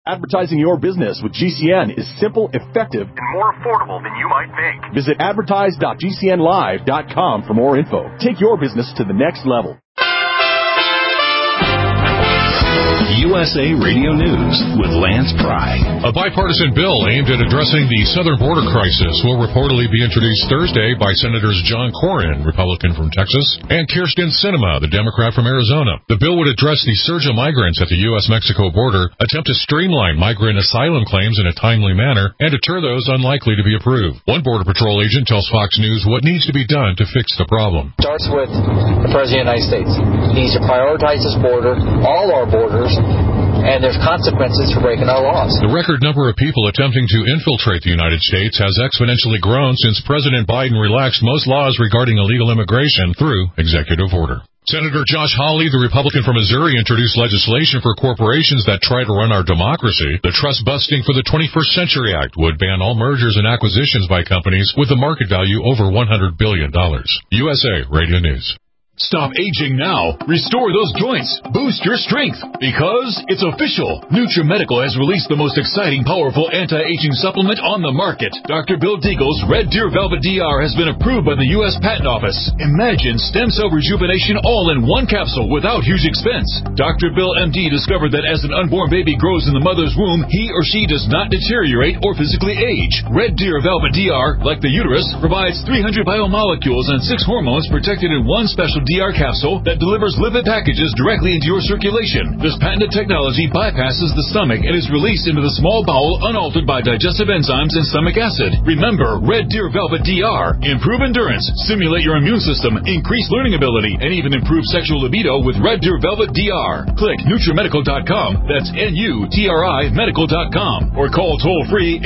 Advertising your business with GCN is simple, effective, and more affordable than you might think. Visit advertise.gcnlive.com for more info. Take your business to the next level. USA Radio News with Lance Pry. A bipartisan bill aimed at addressing the southern border crisis will reportedly be introduced Thursday by Senators John Cornyn, Republican from Texas, and Kyrsten Sinema, the Democrat from Arizona. The bill would address the surge of migrants at the U.S.-Mexico border, attempt to streamline migrant asylum claims in a timely manner, and deter those unlikely to be approved. One Border Patrol agent tells Fox News what needs to be done to fix the problem. It starts with the President of the United States. He needs to prioritize this border, all our borders, and there's consequences for breaking our laws. The record number of people attempting to infiltrate the United States has exponentially grown since President Biden relaxed most laws regarding illegal immigration through executive order. Senator Josh Hawley, the Republican from Missouri, introduced legislation for corporations that try to run our democracy. The Trust Busting for the 21st Century Act would ban all mergers and acquisitions by companies with a market value over $100 billion. USA Radio News. Stop aging now. Restore those joints. Boost your strength. Because it's official. NutriMedical has released the most exciting, powerful anti-aging supplement on the market. Dr. Bill Deagle's Red Deer Velvet DR has been approved by the U.S. Patent Office. Imagine stem cell rejuvenation all in one capsule without huge expense. Dr. Bill MD discovered that as an unborn baby grows in the mother's womb, he or she does not deteriorate or physically age. Red Deer Velvet DR, like the uterus, provides 300 biomolecules and 6 hormones protected in one special DR capsule that delivers lipid packages directly into your circulation. This patented technology bypasses the stomach and is released into the small bowel unaltered by digestive enzymes and stomach acid. Remember, Red Deer Velvet DR. Improve endurance, stimulate your immune system, increase learning ability, and even improve sexual libido with Red Deer Velvet DR. Click NutriMedical.com, that's NUTRI Medical.com, or call toll-free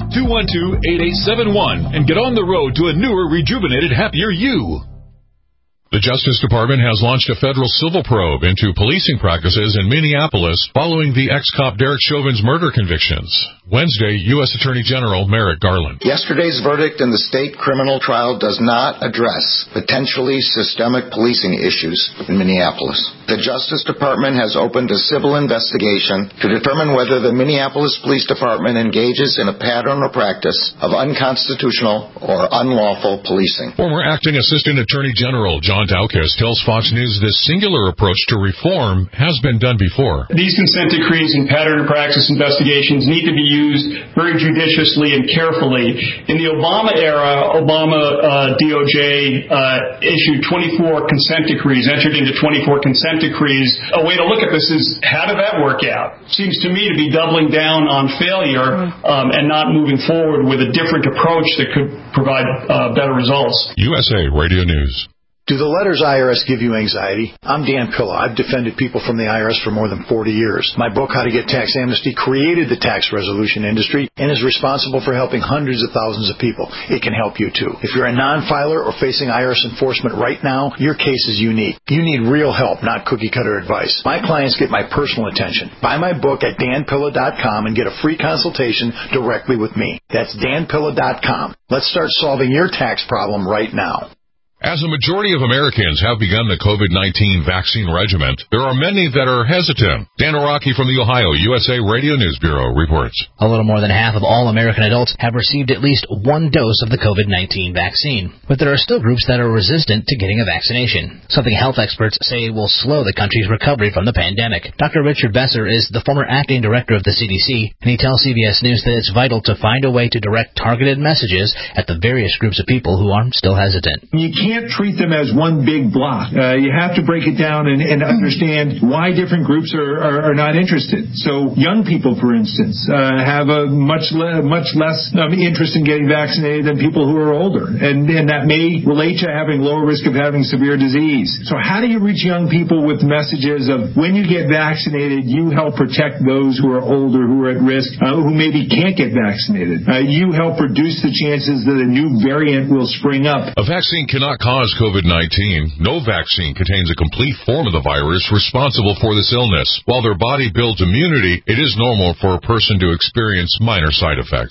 888-212-8871 and get on the road to a newer, rejuvenated, happier you. The Justice Department has launched a federal civil probe into policing practices in Minneapolis following the ex-cop Derek Chauvin's murder convictions. Wednesday, U.S. Attorney General Merrick Garland. Yesterday's verdict in the state criminal trial does not address potentially systemic policing issues in Minneapolis. The Justice Department has opened a civil investigation to determine whether the Minneapolis Police Department engages in a pattern or practice of unconstitutional or unlawful policing. Former Acting Assistant Attorney General John Daukus tells Fox News this singular approach to reform has been done before. These consent decrees and pattern of practice investigations need to be used very judiciously and carefully. In the Obama era, DOJ issued 24 consent decrees, entered into 24 consent decrees. A way to look at this is, how did that work out? Seems to me to be doubling down on failure and not moving forward with a different approach that could provide better results. USA Radio News. Do the letters IRS give you anxiety? I'm Dan Pilla. I've defended people from the IRS for more than 40 years. My book, How to Get Tax Amnesty, created the tax resolution industry and is responsible for helping hundreds of thousands of people. It can help you, too. If you're a non-filer or facing IRS enforcement right now, your case is unique. You need real help, not cookie-cutter advice. My clients get my personal attention. Buy my book at danpilla.com and get a free consultation directly with me. That's danpilla.com. Let's start solving your tax problem right now. As a majority of Americans have begun the COVID-19 vaccine regimen, there are many that are hesitant. Dan Araki from the Ohio USA Radio News Bureau reports. A little more than half of all American adults have received at least one dose of the COVID-19 vaccine. But there are still groups that are resistant to getting a vaccination, something health experts say will slow the country's recovery from the pandemic. Dr. Richard Besser is the former acting director of the CDC, and he tells CBS News that it's vital to find a way to direct targeted messages at the various groups of people who are still hesitant. You can't treat them as one big block. You have to break it down and understand why different groups are not interested. So young people, for instance, have a much less interest in getting vaccinated than people who are older. And that may relate to having lower risk of having severe disease. So how do you reach young people with messages of when you get vaccinated, you help protect those who are older, who are at risk, who maybe can't get vaccinated. You help reduce the chances that a new variant will spring up. A vaccine cannot cause COVID-19. No vaccine contains a complete form of the virus responsible for this illness. While their body builds immunity, it is normal for a person to experience minor side effects.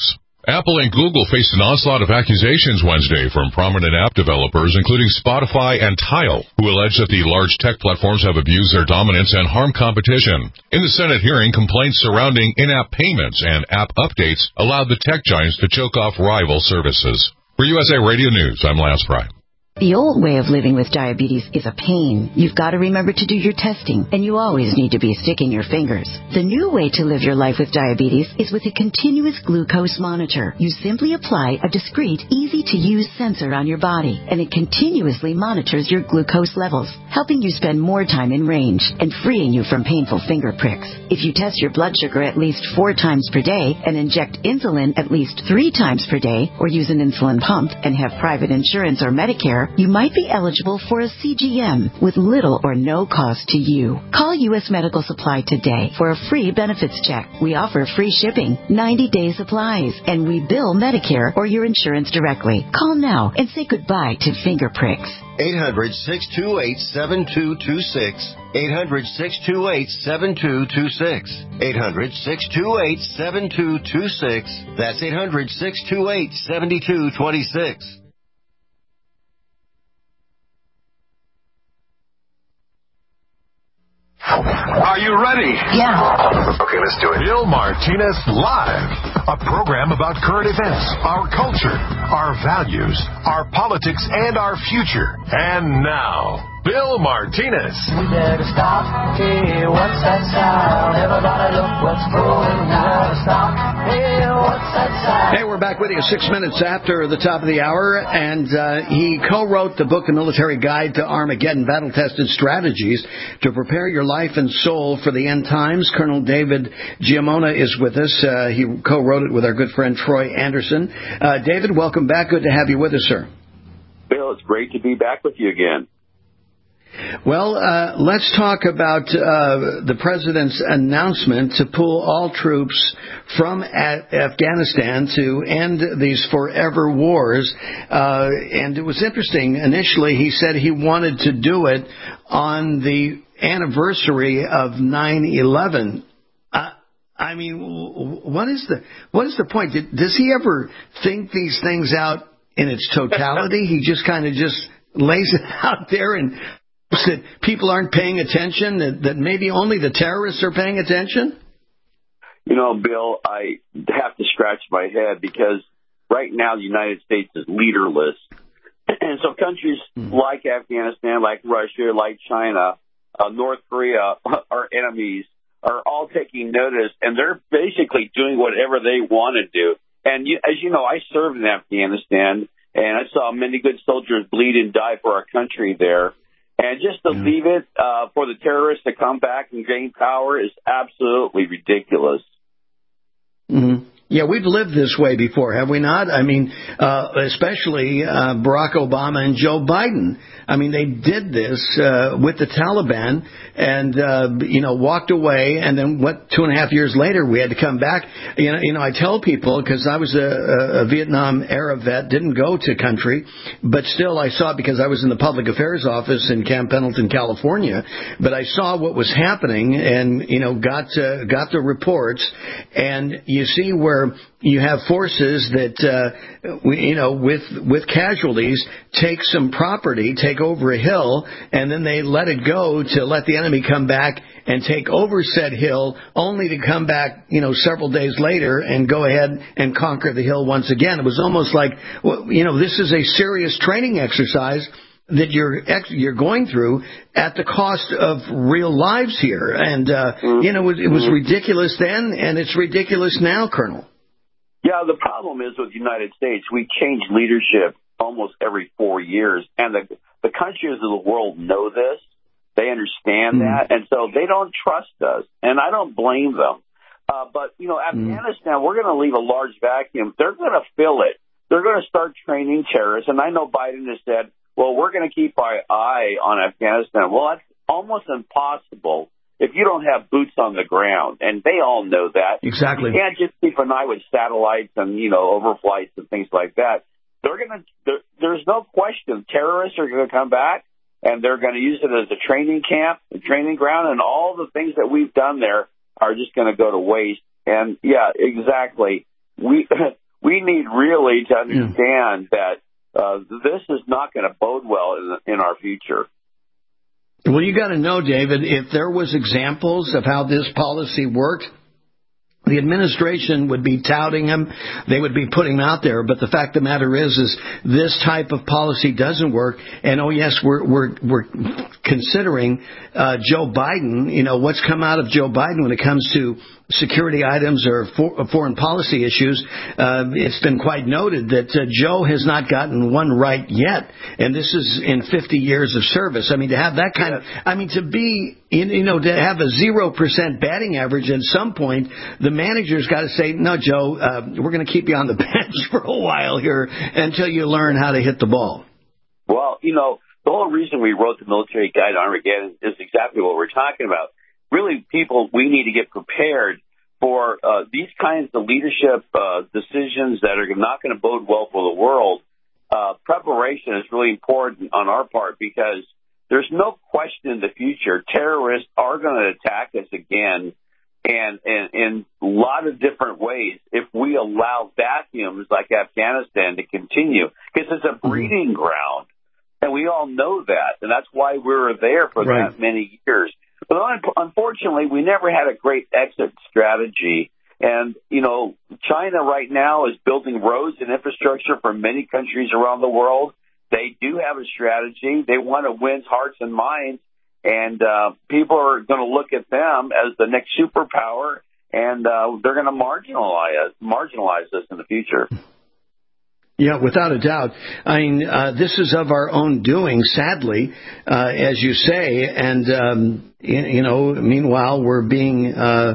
Apple and Google faced an onslaught of accusations Wednesday from prominent app developers, including Spotify and Tile, who allege that the large tech platforms have abused their dominance and harmed competition. In the Senate hearing, complaints surrounding in-app payments and app updates allowed the tech giants to choke off rival services. For USA Radio News, I'm Lance Fry. The old way of living with diabetes is a pain. You've got to remember to do your testing, and you always need to be sticking your fingers. The new way to live your life with diabetes is with a continuous glucose monitor. You simply apply a discreet, easy-to-use sensor on your body, and it continuously monitors your glucose levels, helping you spend more time in range and freeing you from painful finger pricks. If you test your blood sugar at least 4 times per day and inject insulin at least 3 times per day, or use an insulin pump and have private insurance or Medicare, you might be eligible for a CGM with little or no cost to you. Call U.S. Medical Supply today for a free benefits check. We offer free shipping, 90-day supplies, and we bill Medicare or your insurance directly. Call now and say goodbye to finger pricks. 800-628-7226. 800-628-7226. 800-628-7226. That's 800-628-7226. Are you ready? Yeah. Okay, let's do it. Bill Martinez Live, a program about current events, our culture, our values, our politics, and our future. And now, Bill Martinez. We better stop. Hey, what's that sound? Everybody look what's going on. Stop. Hey, what's that sound? Hey, we're back with you 6 minutes after the top of the hour, and he co-wrote the book, A Military Guide to Armageddon, Battle-Tested Strategies to Prepare Your Life and Soul for the End Times. Colonel David Giammona is with us. He co-wrote it with our good friend Troy Anderson. David, welcome back. Good to have you with us, sir. Bill, it's great to be back with you again. Well, let's talk about the president's announcement to pull all troops from Afghanistan to end these forever wars. And it was interesting. Initially, he said he wanted to do it on the anniversary of 9/11. I mean, what is the point? Does he ever think these things out in its totality? He just kind of just lays it out there and that people aren't paying attention, that maybe only the terrorists are paying attention? You know, Bill, I have to scratch my head because right now the United States is leaderless. And so countries like Afghanistan, like Russia, like China, North Korea, our enemies, are all taking notice, and they're basically doing whatever they want to do. And as you know, I served in Afghanistan, and I saw many good soldiers bleed and die for our country there. And just to leave it for the terrorists to come back and gain power is absolutely ridiculous. Mm-hmm. Yeah, we've lived this way before, have we not? I mean, especially Barack Obama and Joe Biden. I mean, they did this with the Taliban and, walked away. And then 2.5 years later, we had to come back. You know, I tell people, because I was a Vietnam era vet, didn't go to country, but still I saw it because I was in the public affairs office in Camp Pendleton, California. But I saw what was happening and, got the reports. And you see where you have forces that, with casualties, take some property, take over a hill, and then they let it go to let the enemy come back and take over said hill, only to come back, several days later and go ahead and conquer the hill once again. It was almost like, this is a serious training exercise that you're going through at the cost of real lives here. And, it was ridiculous then, and it's ridiculous now, Colonel. Yeah, the problem is with the United States, we change leadership almost every 4 years, and the countries of the world know this. They understand that, and so they don't trust us, and I don't blame them. But, Afghanistan, we're going to leave a large vacuum. They're going to fill it. They're going to start training terrorists, and I know Biden has said, well, we're going to keep our eye on Afghanistan. Well, that's almost impossible if you don't have boots on the ground, and they all know that. Exactly. You can't just keep an eye with satellites and, overflights and things like that. There's no question terrorists are going to come back, and they're going to use it as a training camp, a training ground, and all the things that we've done there are just going to go to waste. And, yeah, exactly. We we need really to understand that this is not going to bode well in our future. Well, you got to know, David, if there was examples of how this policy worked, the administration would be touting him. They would be putting him out there. But the fact of the matter is this type of policy doesn't work. And, oh, yes, we're considering Joe Biden, what's come out of Joe Biden when it comes to security items or foreign policy issues. It's been quite noted that Joe has not gotten one right yet. And this is in 50 years of service. I mean, to have that kind of, to be, to have a 0% batting average at some point, the manager's got to say, no, Joe, we're going to keep you on the bench for a while here until you learn how to hit the ball. Well, the whole reason we wrote the Military Guide to Armageddon is exactly what we're talking about. Really, people, we need to get prepared for these kinds of leadership decisions that are not going to bode well for the world. Preparation is really important on our part because there's no question in the future terrorists are going to attack us again, and in a lot of different ways if we allow vacuums like Afghanistan to continue, because it's a breeding ground, and we all know that, and that's why we were there for that many years. But unfortunately, we never had a great exit strategy. And, China right now is building roads and infrastructure for many countries around the world. They do have a strategy. They want to win hearts and minds. And people are going to look at them as the next superpower, and they're going to marginalize us in the future. Yeah, without a doubt. I mean, this is of our own doing, sadly, as you say. And meanwhile, we're being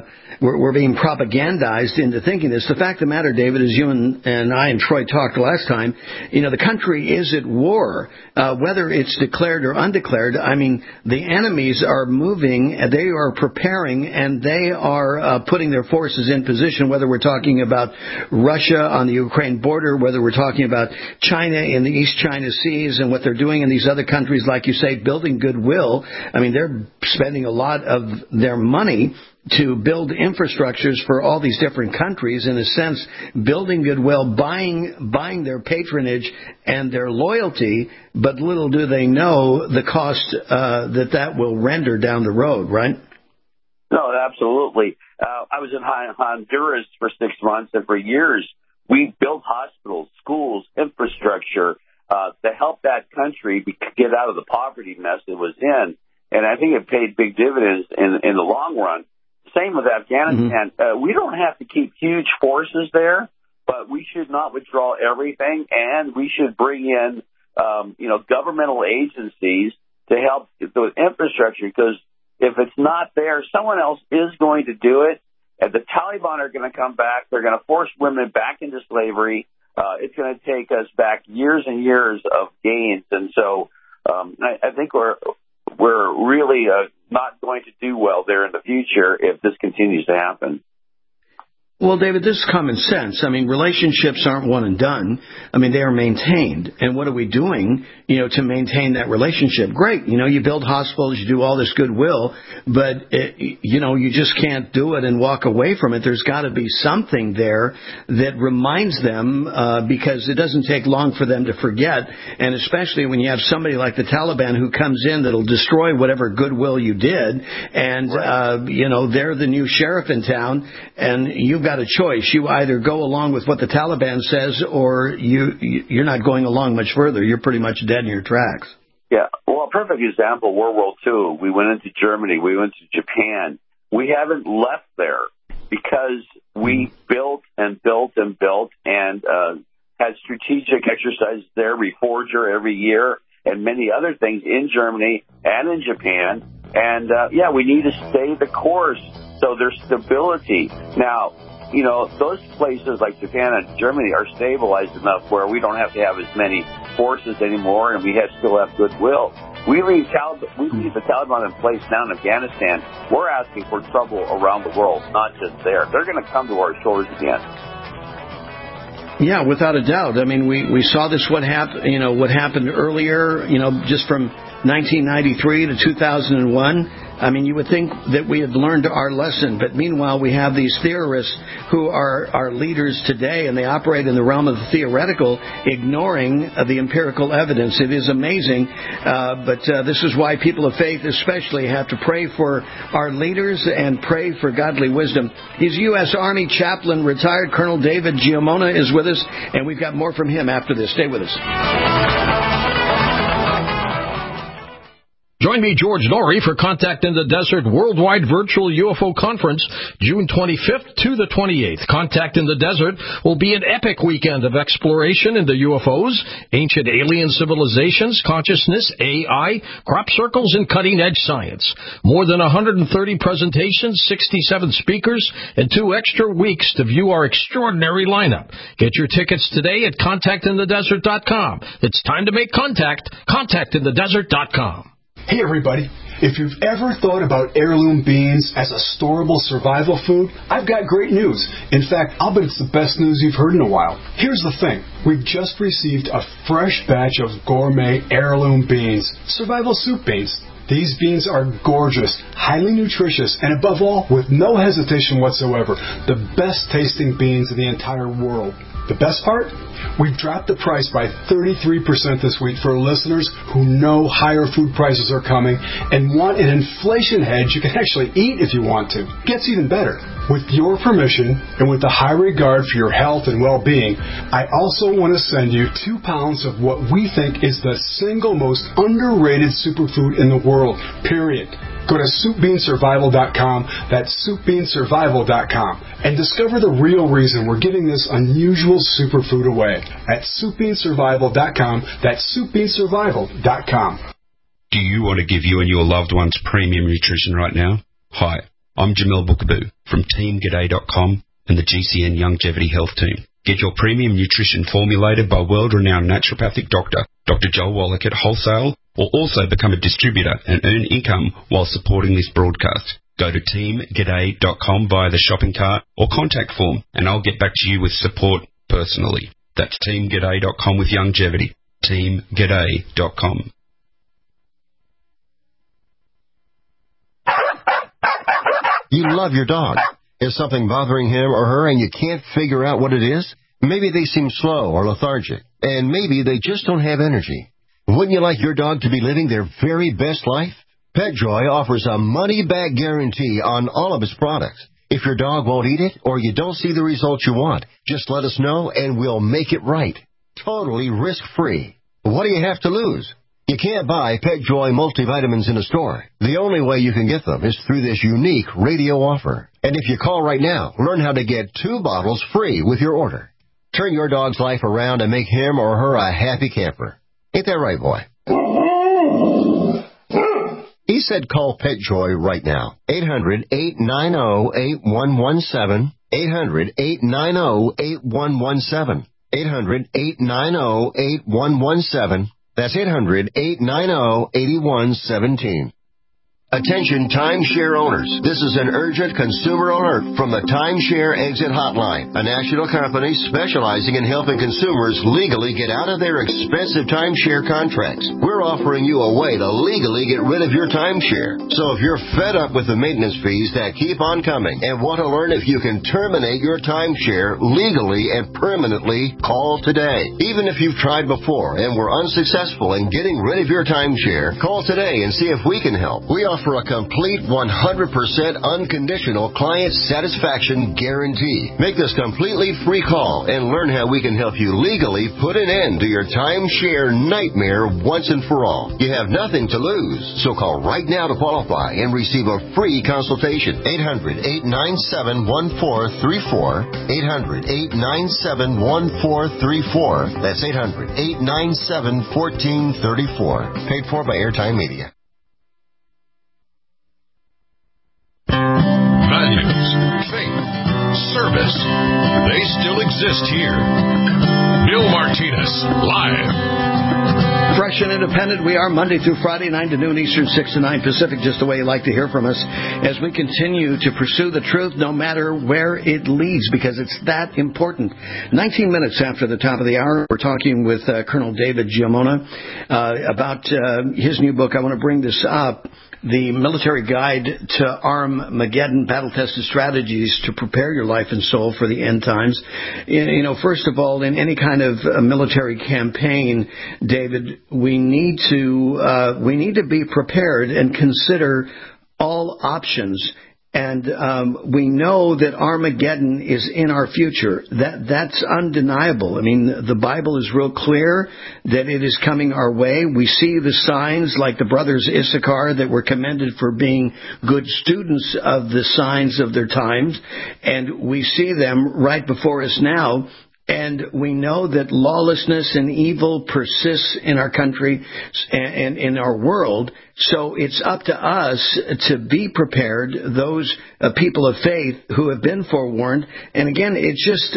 propagandized into thinking this. The fact of the matter, David, as you and I and Troy talked last time, the country is at war, whether it's declared or undeclared. I mean, the enemies are moving, they are preparing, and they are putting their forces in position, whether we're talking about Russia on the Ukraine border, whether we're talking about China in the East China Seas and what they're doing in these other countries, like you say, building goodwill. I mean, they're spending a lot of their money to build infrastructures for all these different countries, in a sense, building goodwill, buying their patronage and their loyalty, but little do they know the cost that will render down the road, right? No, absolutely. I was in Honduras for 6 months, and for years we built hospitals, schools, infrastructure to help that country get out of the poverty mess it was in. And I think it paid big dividends in the long run. Same with Afghanistan. We don't have to keep huge forces there, but we should not withdraw everything, and we should bring in, governmental agencies to help the infrastructure, because if it's not there, someone else is going to do it, and the Taliban are going to come back. They're going to force women back into slavery. It's going to take us back years and years of gains, and so I think we're really not going to do well there in the future if this continues to happen. Well, David, this is common sense. I mean, relationships aren't one and done. I mean, they are maintained. And what are we doing, to maintain that relationship? Great. You build hospitals, you do all this goodwill, but, you just can't do it and walk away from it. There's got to be something there that reminds them, because it doesn't take long for them to forget. And especially when you have somebody like the Taliban who comes in that'll destroy whatever goodwill you did. And, they're the new sheriff in town, and you've got a choice. You either go along with what the Taliban says, or you're not going along much further. You're pretty much dead in your tracks. Yeah. Well, a perfect example, World War II. We went into Germany. We went to Japan. We haven't left there because we built and built and built and had strategic exercises there, Reforger every year, and many other things in Germany and in Japan. And, we need to stay the course so there's stability. Now, those places like Japan and Germany are stabilized enough where we don't have to have as many forces anymore, and we still have goodwill. We leave the Taliban in place now in Afghanistan. We're asking for trouble around the world, not just there. They're going to come to our shores again. Yeah, without a doubt. I mean, we saw this what happened earlier, just from 1993 to 2001. I mean, you would think that we had learned our lesson, but meanwhile we have these theorists who are our leaders today, and they operate in the realm of the theoretical, ignoring the empirical evidence. It is amazing, but this is why people of faith especially have to pray for our leaders and pray for godly wisdom. He's U.S. Army chaplain, retired Colonel David Giammona is with us, and we've got more from him after this. Stay with us. Join me, George Norrie, for Contact in the Desert Worldwide Virtual UFO Conference, June 25th to the 28th. Contact in the Desert will be an epic weekend of exploration into UFOs, ancient alien civilizations, consciousness, AI, crop circles, and cutting-edge science. More than 130 presentations, 67 speakers, and 2 extra weeks to view our extraordinary lineup. Get your tickets today at contactinthedesert.com. It's time to make contact. Contactinthedesert.com. Hey everybody, if you've ever thought about heirloom beans as a storable survival food, I've got great news. In fact, I'll bet it's the best news you've heard in a while. Here's the thing. We've just received a fresh batch of gourmet heirloom beans, survival soup beans. These beans are gorgeous, highly nutritious, and above all, with no hesitation whatsoever, the best tasting beans in the entire world. The best part? We've dropped the price by 33% this week for listeners who know higher food prices are coming and want an inflation hedge you can actually eat if you want to. Gets even better. With your permission and with the high regard for your health and well-being, I also want to send you 2 pounds of what we think is the single most underrated superfood in the world, period. Go to SoupBeanSurvival.com, that's SoupBeanSurvival.com, and discover the real reason we're giving this unusual superfood away at SoupBeanSurvival.com, that's SoupBeanSurvival.com. Do you want to give you and your loved ones premium nutrition right now? Hi, I'm Jamil Bookaboo from TeamGaday.com and the GCN Longevity Health Team. Get your premium nutrition formulated by world-renowned naturopathic doctor, Dr. Joel Wallach at Wholesale, or also become a distributor and earn income while supporting this broadcast. Go to teamgaday.com via the shopping cart or contact form, and I'll get back to you with support personally. That's teamgaday.com with longevity. teamgaday.com. You love your dog. Is something bothering him or her and you can't figure out what it is? Maybe they seem slow or lethargic, and maybe they just don't have energy. Wouldn't you like your dog to be living their very best life? PetJoy offers a money-back guarantee on all of its products. If your dog won't eat it or you don't see the results you want, just let us know and we'll make it right. Totally risk-free. What do you have to lose? You can't buy PetJoy multivitamins in a store. The only way you can get them is through this unique radio offer. And if you call right now, learn how to get 2 bottles free with your order. Turn your dog's life around and make him or her a happy camper. Ain't that right, boy? He said call PetJoy right now. 800-890-8117. 800-890-8117. 800-890-8117. That's 800-890-8117. Attention timeshare owners. This is an urgent consumer alert from the Timeshare Exit Hotline, a national company specializing in helping consumers legally get out of their expensive timeshare contracts. We're offering you a way to legally get rid of your timeshare. So if you're fed up with the maintenance fees that keep on coming and want to learn if you can terminate your timeshare legally and permanently, call today. Even if you've tried before and were unsuccessful in getting rid of your timeshare, call today and see if we can help. We offer a complete 100% unconditional client satisfaction guarantee. Make this completely free call and learn how we can help you legally put an end to your timeshare nightmare once and for all. You have nothing to lose, so call right now to qualify and receive a free consultation. 800-897-1434. 800-897-1434. That's 800-897-1434. Paid for by Airtime Media. Values, faith, service, they still exist here. Bill Martinez, live. Fresh and independent, we are Monday through Friday, 9 to noon Eastern, 6 to 9 Pacific, just the way you like to hear from us, as we continue to pursue the truth no matter where it leads, because it's that important. 19 minutes after the top of the hour, we're talking with Colonel David Giammona about his new book. I want to bring this up. the military guide to Armageddon, battle-tested strategies to prepare your life and soul for the end times. First of all, in any kind of military campaign, David, we need to be prepared and consider all options. And we know that Armageddon is in our future. That's undeniable. I mean, the Bible is real clear that it is coming our way. We see the signs, like the brothers Issachar, that were commended for being good students of the signs of their times. And we see them right before us now. And we know that lawlessness and evil persists in our country and in our world. So it's up to us to be prepared, those people of faith who have been forewarned. And again, it just,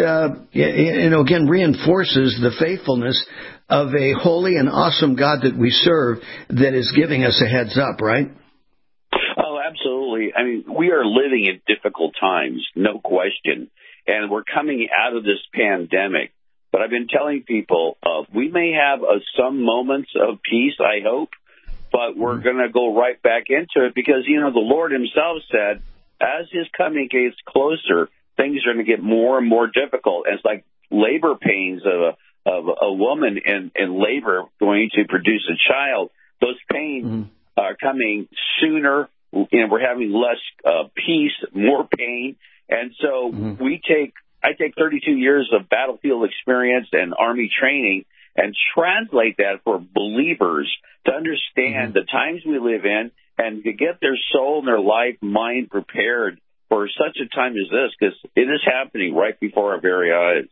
reinforces the faithfulness of a holy and awesome God that we serve that is giving us a heads up, right? Oh, absolutely. I mean, we are living in difficult times, no question. And we're coming out of this pandemic. But I've been telling people we may have some moments of peace, I hope, but we're going to go right back into it because, the Lord himself said, as his coming gets closer, things are going to get more and more difficult. And it's like labor pains of a woman in labor going to produce a child. Those pains are coming sooner, and we're having less peace, more pain. And so I take 32 years of battlefield experience and Army training and translate that for believers to understand the times we live in and to get their soul and their life, mind prepared for such a time as this, because it is happening right before our very eyes.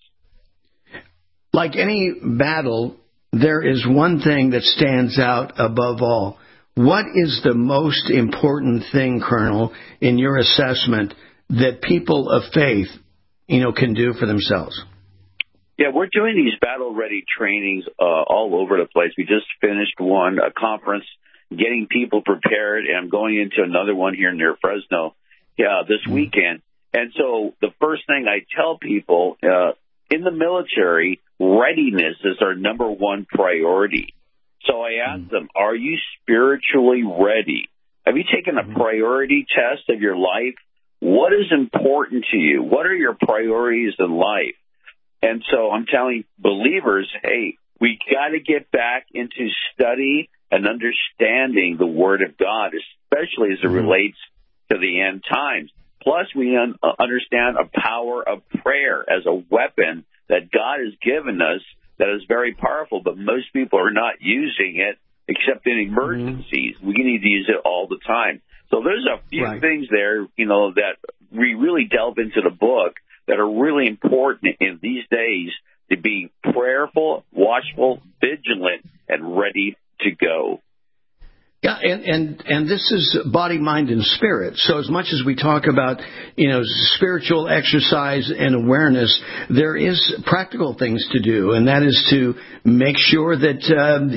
Like any battle, there is one thing that stands out above all. What is the most important thing, Colonel, in your assessment, that people of faith, can do for themselves? Yeah, we're doing these battle-ready trainings all over the place. We just finished a conference, getting people prepared, and I'm going into another one here near Fresno this weekend. And so the first thing I tell people, in the military, readiness is our number one priority. So I ask them, are you spiritually ready? Have you taken a priority test of your life? What is important to you? What are your priorities in life? And so I'm telling believers, hey, we got to get back into study and understanding the Word of God, especially as it relates to the end times. Plus, we understand a power of prayer as a weapon that God has given us that is very powerful, but most people are not using it except in emergencies. We need to use it all the time. So there's a few things there, that we really delve into the book that are really important in these days to be prayerful, watchful, vigilant, and ready to go. Yeah, and this is body, mind, and spirit. So as much as we talk about, spiritual exercise and awareness, there is practical things to do, and that is to make sure that,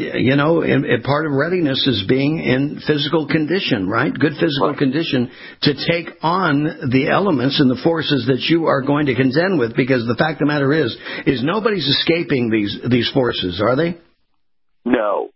and part of readiness is being in physical condition, right? Good physical condition to take on the elements and the forces that you are going to contend with, because the fact of the matter is nobody's escaping these forces, are they? No.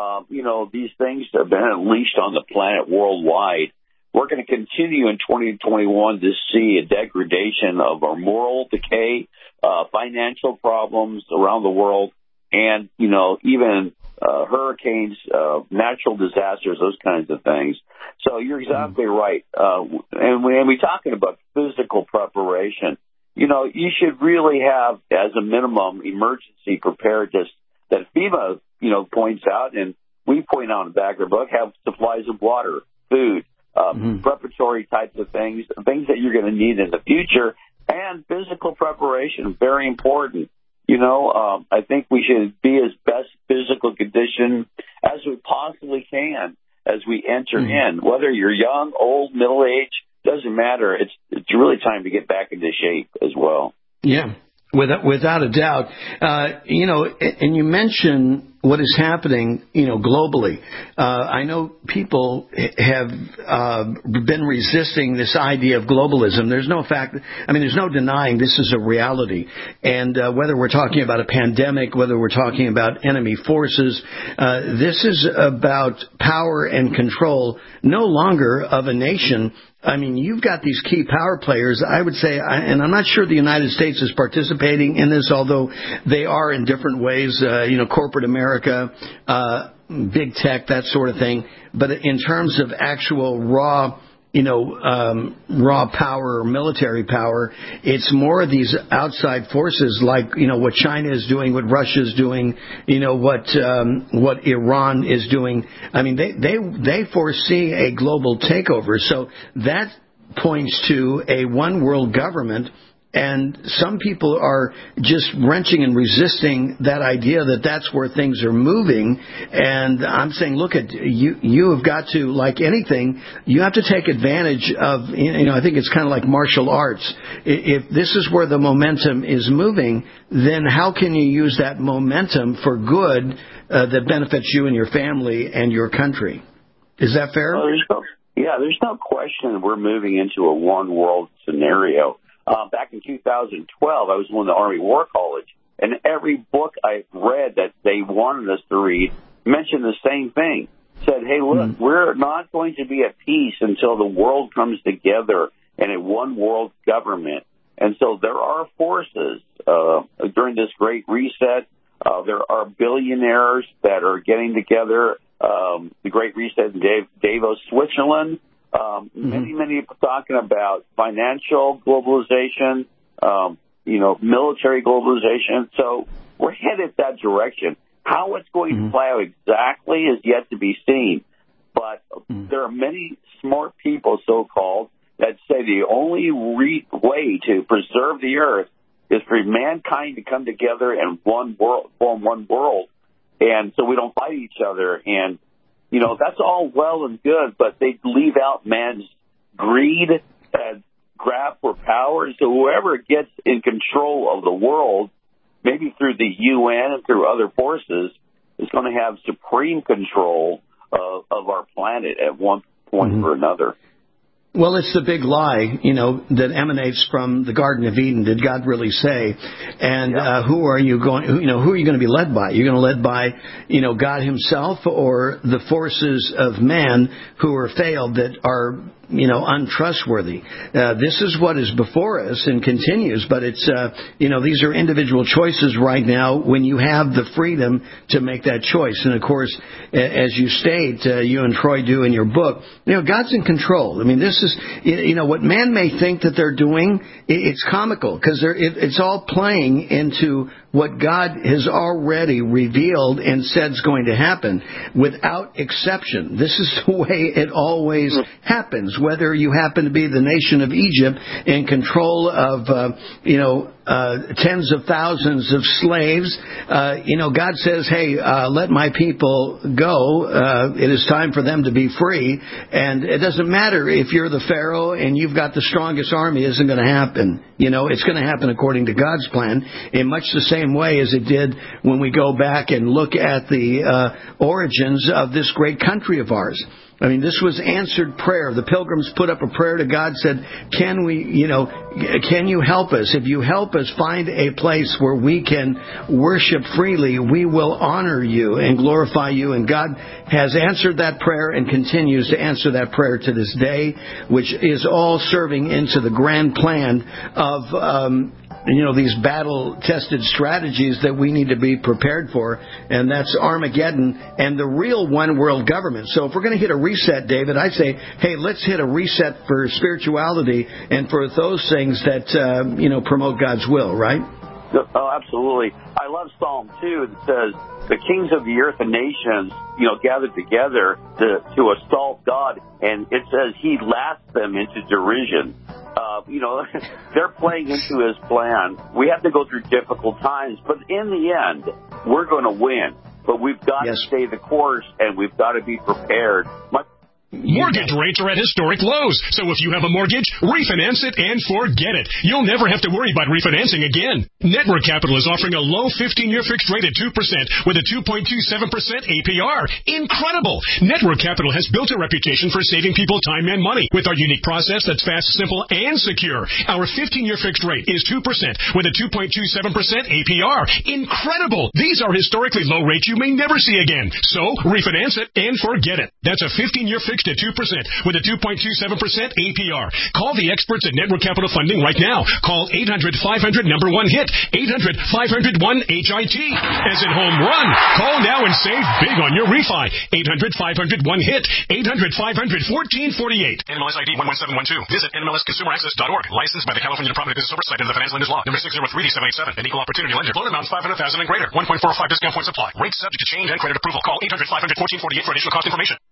These things have been unleashed on the planet worldwide. We're going to continue in 2021 to see a degradation of our moral decay, financial problems around the world, and, even hurricanes, natural disasters, those kinds of things. So you're exactly right. And when we're talking about physical preparation, you should really have, as a minimum, emergency preparedness that FEMA, points out, and we point out in the back of the book, have supplies of water, food, preparatory types of things that you're going to need in the future, and physical preparation, very important. I think we should be as best physical condition as we possibly can as we enter in. Whether you're young, old, middle-aged, doesn't matter. It's really time to get back into shape as well. Yeah. Without a doubt. And you mentioned what is happening, globally. I know people have been resisting this idea of globalism. There's no denying this is a reality. And whether we're talking about a pandemic, whether we're talking about enemy forces, this is about power and control, no longer of a nation. I mean, you've got these key power players, I would say, and I'm not sure the United States is participating in this, although they are in different ways, corporate America, big tech, that sort of thing. But in terms of actual raw power or military power, it's more of these outside forces like, what China is doing, what Russia is doing, what Iran is doing. I mean, they foresee a global takeover. So that points to a one world government. And some people are just wrenching and resisting that idea that that's where things are moving. And I'm saying, look, you have got to, like anything, you have to take advantage of, I think it's kind of like martial arts. If this is where the momentum is moving, then how can you use that momentum for good that benefits you and your family and your country? Is that fair? Well, there's no question we're moving into a one world scenario. Back in 2012, I was in the Army War College, and every book I read that they wanted us to read mentioned the same thing. Said, hey, look, we're not going to be at peace until the world comes together in a one-world government. And so there are forces during this Great Reset. There are billionaires that are getting together. The Great Reset in Davos, Switzerland. Many people talking about financial globalization, military globalization. So we're headed that direction. How it's going to play out exactly is yet to be seen. But there are many smart people, so-called, that say the only way to preserve the earth is for mankind to come together and form one world. And so we don't fight each other. And that's all well and good, but they leave out man's greed and grab for power. So whoever gets in control of the world, maybe through the UN and through other forces, is going to have supreme control of our planet at one point or another. Well, it's the big lie, that emanates from the Garden of Eden. Did God really say? And who are you going to be led by? You're going to led by, God Himself, or the forces of man who are failed, that are untrustworthy. This is what is before us and continues, but it's, these are individual choices right now when you have the freedom to make that choice. And of course, as you state, you and Troy do in your book, God's in control. I mean, this is, what man may think that they're doing, it's comical because it's all playing into what God has already revealed and said is going to happen without exception. This is the way it always happens, whether you happen to be the nation of Egypt in control of, tens of thousands of slaves. God says, hey, let my people go. It is time for them to be free. And it doesn't matter if you're the Pharaoh and you've got the strongest army. It isn't going to happen. It's going to happen according to God's plan in much the same way as it did when we go back and look at the origins of this great country of ours. I mean, this was answered prayer. The Pilgrims put up a prayer to God, said, can you help us? If you help us find a place where we can worship freely, we will honor you and glorify you. And God has answered that prayer and continues to answer that prayer to this day, which is all serving into the grand plan of these battle-tested strategies that we need to be prepared for, and that's Armageddon and the real one-world government. So if we're going to hit a reset, David, I'd say, hey, let's hit a reset for spirituality and for those things that, promote God's will, right? Oh, absolutely. I love Psalm 2 that says, the kings of the earth and nations, gathered together to assault God, and it says he laughs them into derision. They're playing into his plan. We have to go through difficult times, but in the end, we're going to win. But we've got to stay the course, and we've got to be prepared. Mortgage rates are at historic lows, so if you have a mortgage, refinance it and forget it. You'll never have to worry about refinancing again. Network Capital is offering a low 15-year fixed rate at 2% with a 2.27% APR. Incredible! Network Capital has built a reputation for saving people time and money with our unique process that's fast, simple, and secure. Our 15-year fixed rate is 2% with a 2.27% APR. Incredible! These are historically low rates you may never see again. So, refinance it and forget it. That's a 15-year fixed at 2% with a 2.27% APR. Call the experts at Network Capital Funding right now. Call 800-500-1-HIT. 800-500-1-HIT. As in home run. Call now and save big on your refi. 800-500-1-HIT. 800-500-1448. NMLS ID 11712. Visit NMLSConsumerAccess.org. Licensed by the California Department of Business Oversight and the Financial Lenders Law. Number 603D787. An equal opportunity lender. Loan amounts $500,000 and greater. 1.45 discount points apply. Rates subject to change and credit approval. Call 800-500-1448 for additional cost information.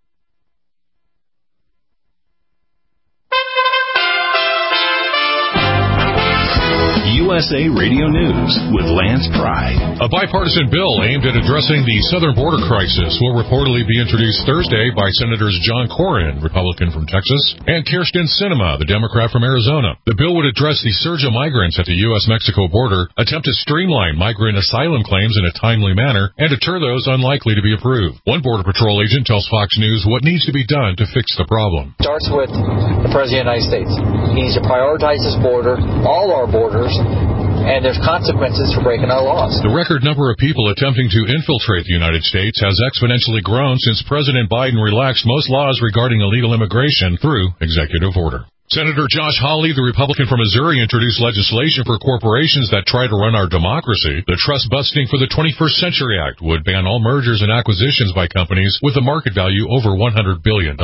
USA Radio News with Lance Pry. A bipartisan bill aimed at addressing the southern border crisis will reportedly be introduced Thursday by Senators John Cornyn, Republican from Texas, and Kyrsten Sinema, the Democrat from Arizona. The bill would address the surge of migrants at the U.S.-Mexico border, attempt to streamline migrant asylum claims in a timely manner, and deter those unlikely to be approved. One Border Patrol agent tells Fox News what needs to be done to fix the problem. It starts with the President of the United States. He needs to prioritize this border, all our borders, and there's consequences for breaking our laws. The record number of people attempting to infiltrate the United States has exponentially grown since President Biden relaxed most laws regarding illegal immigration through executive order. Senator Josh Hawley, the Republican from Missouri, introduced legislation for corporations that try to run our democracy. The Trust Busting for the 21st Century Act would ban all mergers and acquisitions by companies with a market value over $100 billion.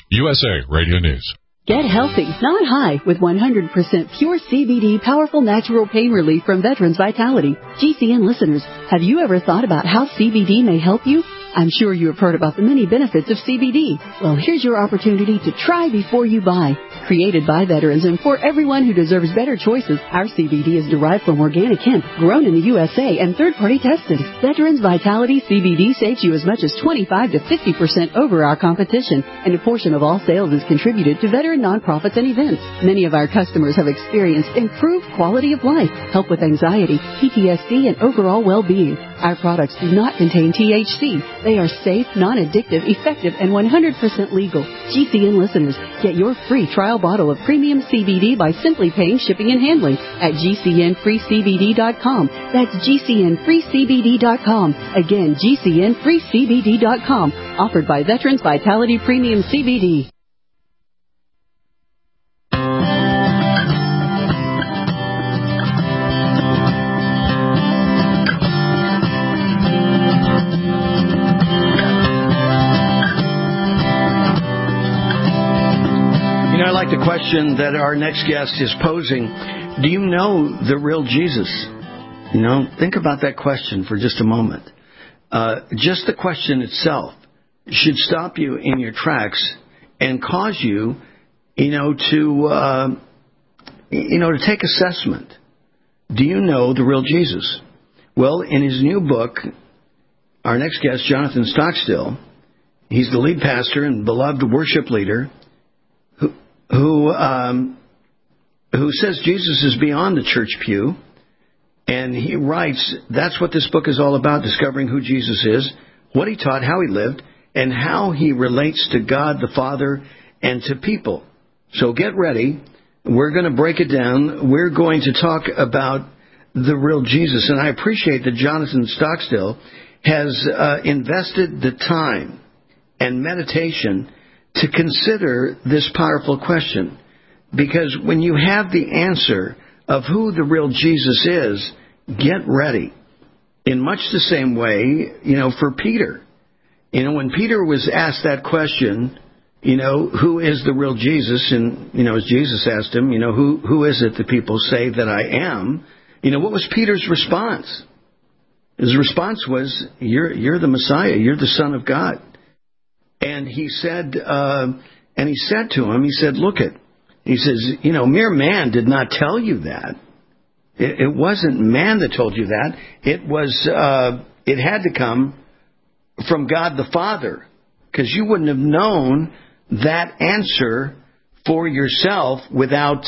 USA Radio News. Get healthy, not high, with 100% pure CBD powerful natural pain relief from Veterans Vitality. GCN listeners, have you ever thought about how CBD may help you? I'm sure you have heard about the many benefits of CBD. Well, here's your opportunity to try before you buy. Created by veterans and for everyone who deserves better choices, our CBD is derived from organic hemp, grown in the USA and third-party tested. Veterans Vitality CBD saves you as much as 25 to 50% over our competition, and a portion of all sales is contributed to veteran nonprofits and events. Many of our customers have experienced improved quality of life, help with anxiety, PTSD, and overall well-being. Our products do not contain THC. They are safe, non-addictive, effective, and 100% legal. GCN listeners, get your free trial bottle of premium CBD by simply paying shipping and handling at GCNFreeCBD.com. That's GCNFreeCBD.com. Again, GCNFreeCBD.com. Offered by Veterans Vitality Premium CBD. I like the question that our next guest is posing. Do you know the real Jesus? Think about that question for just a moment. Just the question itself should stop you in your tracks and cause you, to take assessment. Do you know the real Jesus? Well, in his new book, our next guest, Jonathan Stockstill, he's the lead pastor and beloved worship leader who says Jesus is beyond the church pew, and he writes, that's what this book is all about, discovering who Jesus is, what he taught, how he lived, and how he relates to God the Father and to people. So get ready. We're going to break it down. We're going to talk about the real Jesus, and I appreciate that Jonathan Stockstill has invested the time and meditation to consider this powerful question. Because when you have the answer of who the real Jesus is, get ready. In much the same way, for Peter. When Peter was asked that question, who is the real Jesus? And, as Jesus asked him, who is it that people say that I am? What was Peter's response? His response was, you're the Messiah. You're the Son of God. And he said to him, look it. He says, mere man did not tell you that. It wasn't man that told you that. It had to come from God the Father, because you wouldn't have known that answer for yourself without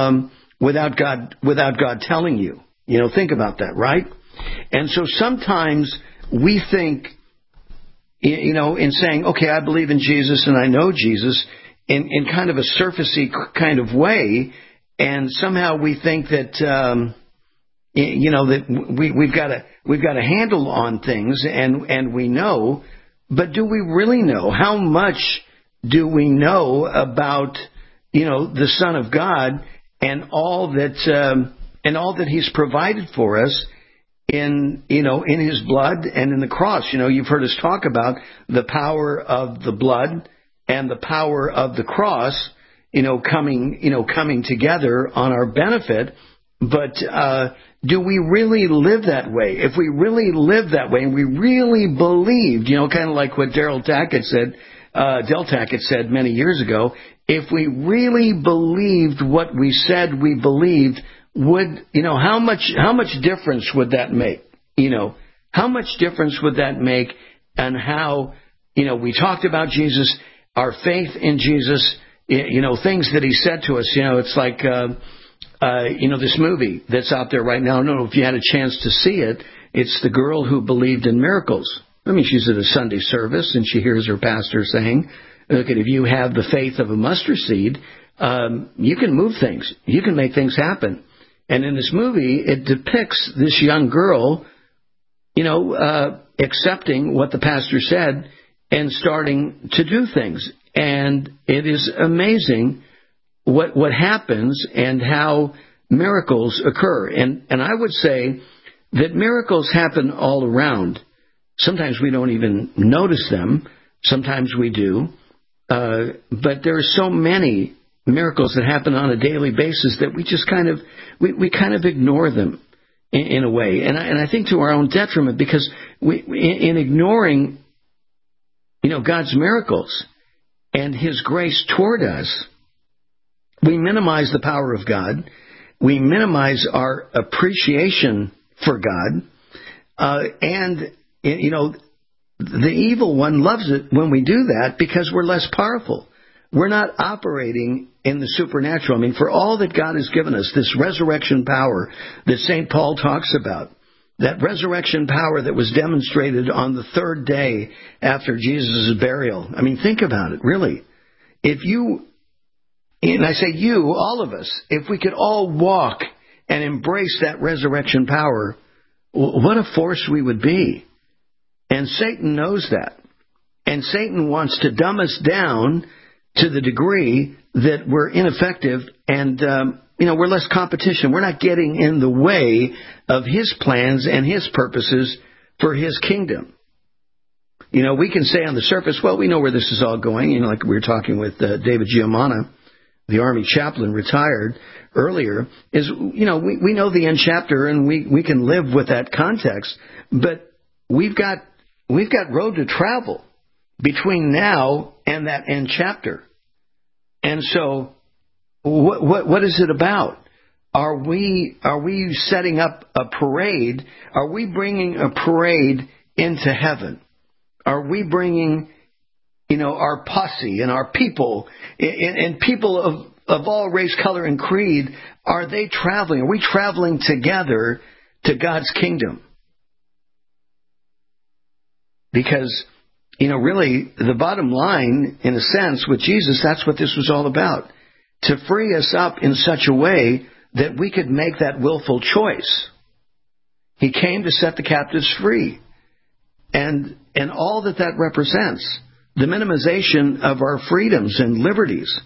God telling you. Think about that, right? And so sometimes we think, in saying, okay, I believe in Jesus and I know Jesus in kind of a surfacey kind of way, and somehow we think that, that we've got a handle on things and we know, but do we really know? How much do we know about, the Son of God and all that He's provided for us in His blood and in the cross? You've heard us talk about the power of the blood and the power of the cross, coming together on our benefit. But do we really live that way? If we really live that way and we really believed, kind of like what Del Tackett said many years ago, if we really believed what we said we believed, how much difference would that make? How much difference would that make? And how, we talked about Jesus, our faith in Jesus, things that He said to us. It's like, this movie that's out there right now. I don't know if you had a chance to see it. It's The Girl Who Believed in Miracles. She's at a Sunday service and she hears her pastor saying, look, if you have the faith of a mustard seed, you can move things. You can make things happen. And in this movie, it depicts this young girl, accepting what the pastor said and starting to do things. And it is amazing what happens and how miracles occur. And I would say that miracles happen all around. Sometimes we don't even notice them. Sometimes we do. But there are so many miracles that happen on a daily basis that we just kind of ignore them in a way. And I think to our own detriment, because in ignoring, God's miracles and His grace toward us, we minimize the power of God. We minimize our appreciation for God. And the evil one loves it when we do that because we're less powerful. We're not operating in the supernatural. For all that God has given us, this resurrection power that St. Paul talks about, that resurrection power that was demonstrated on the third day after Jesus' burial. Think about it, really. If you, and I say you, all of us, if we could all walk and embrace that resurrection power, what a force we would be. And Satan knows that. And Satan wants to dumb us down to the degree that we're ineffective and, we're less competition. We're not getting in the way of his plans and his purposes for his kingdom. We can say on the surface, well, we know where this is all going. Like we were talking with David Giamana, the Army chaplain, retired earlier, is, we know the end chapter and we can live with that context. But we've got road to travel between now and that end chapter. And so what is it about? Are we setting up a parade? Are we bringing a parade into heaven? Are we bringing, our posse and our people and people of all race, color, and creed? Are they traveling? Are we traveling together to God's kingdom? Because, really, the bottom line, in a sense, with Jesus, that's what this was all about. To free us up in such a way that we could make that willful choice. He came to set the captives free. And all that represents, the minimization of our freedoms and liberties.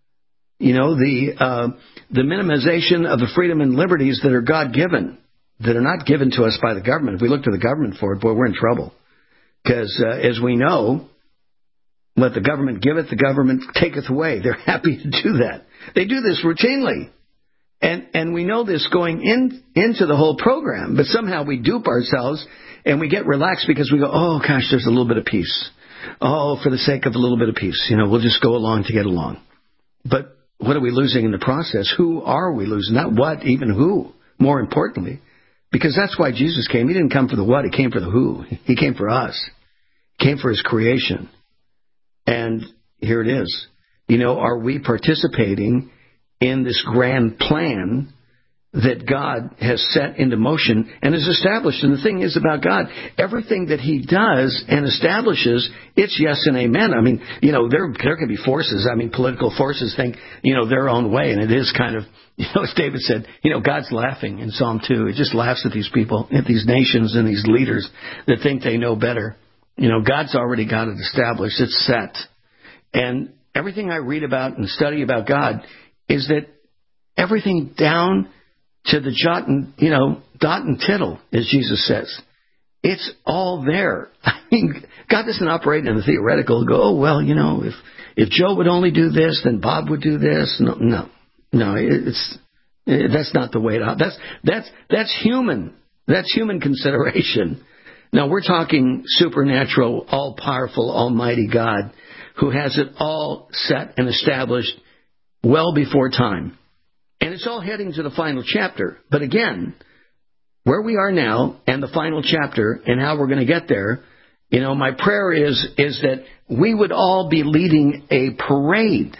The minimization of the freedom and liberties that are God-given, that are not given to us by the government. If we look to the government for it, boy, we're in trouble. Because, as we know, let the government giveth, the government taketh away. They're happy to do that. They do this routinely. And we know this going into the whole program. But somehow we dupe ourselves and we get relaxed because we go, oh, gosh, there's a little bit of peace. Oh, for the sake of a little bit of peace. We'll just go along to get along. But what are we losing in the process? Who are we losing? Not what, even who, more importantly. Because that's why Jesus came. He didn't come for the what, He came for the who. He came for us. He came for His creation. And here it is. Are we participating in this grand plan that God has set into motion and is established? And the thing is about God, everything that he does and establishes, it's yes and amen. I mean, there can be forces. I mean, political forces think, their own way. And it is kind of, as David said, God's laughing in Psalm 2. It just laughs at these people, at these nations and these leaders that think they know better. God's already got it established. It's set. And everything I read about and study about God is that everything down to the dot and tittle, as Jesus says. It's all there. I mean, God doesn't operate in the theoretical. Go, if Joe would only do this, then Bob would do this. No. That's not the way it out. That's human. That's human consideration. Now we're talking supernatural, all-powerful, almighty God who has it all set and established well before time. And it's all heading to the final chapter. But again, where we are now and the final chapter and how we're going to get there, my prayer is that we would all be leading a parade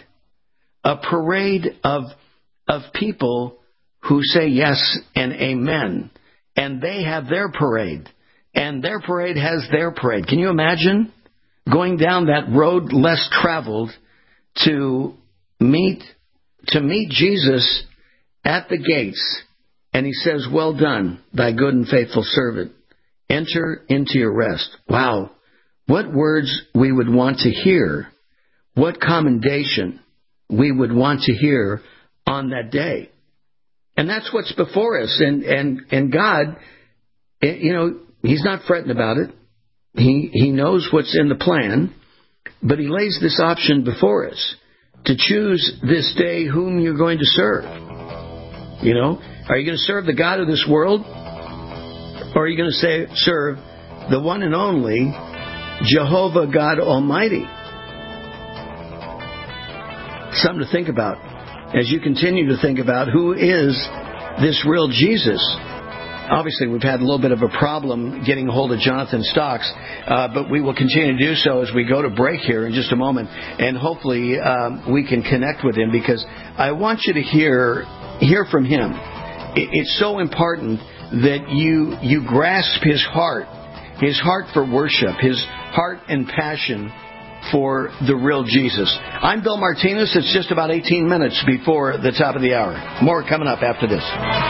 of people who say yes and amen. And they have their parade. And their parade has their parade. Can you imagine going down that road less traveled to meet Jesus at the gates, and he says, "Well done, thy good and faithful servant. Enter into your rest." Wow. What words we would want to hear. What commendation we would want to hear on that day. And that's what's before us. And God, he's not fretting about it. He knows what's in the plan, but he lays this option before us to choose this day whom you're going to serve. Are you going to serve the God of this world? Or are you going to serve the one and only Jehovah God Almighty? Something to think about as you continue to think about who is this real Jesus. Obviously, we've had a little bit of a problem getting a hold of Jonathan Stocks, but we will continue to do so as we go to break here in just a moment. And hopefully we can connect with him, because I want you to hear from him. It's so important that you grasp his heart for worship, his heart and passion for the real Jesus. I'm Bill Martinez. It's just about 18 minutes before the top of the hour. More coming up after this.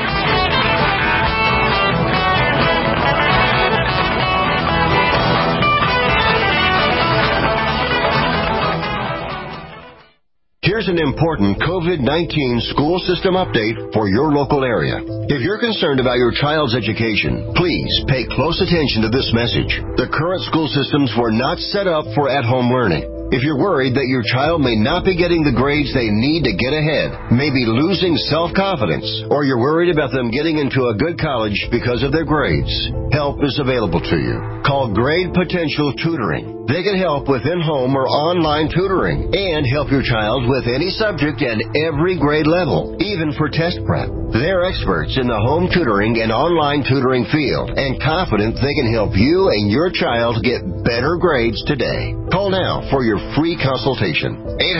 Here's an important COVID-19 school system update for your local area. If you're concerned about your child's education, please pay close attention to this message. The current school systems were not set up for at-home learning. If you're worried that your child may not be getting the grades they need to get ahead, maybe losing self-confidence, or you're worried about them getting into a good college because of their grades, help is available to you. Call Grade Potential Tutoring. They can help with in-home or online tutoring and help your child with any subject and every grade level, even for test prep. They're experts in the home tutoring and online tutoring field and confident they can help you and your child get better grades today. Call now for your free consultation.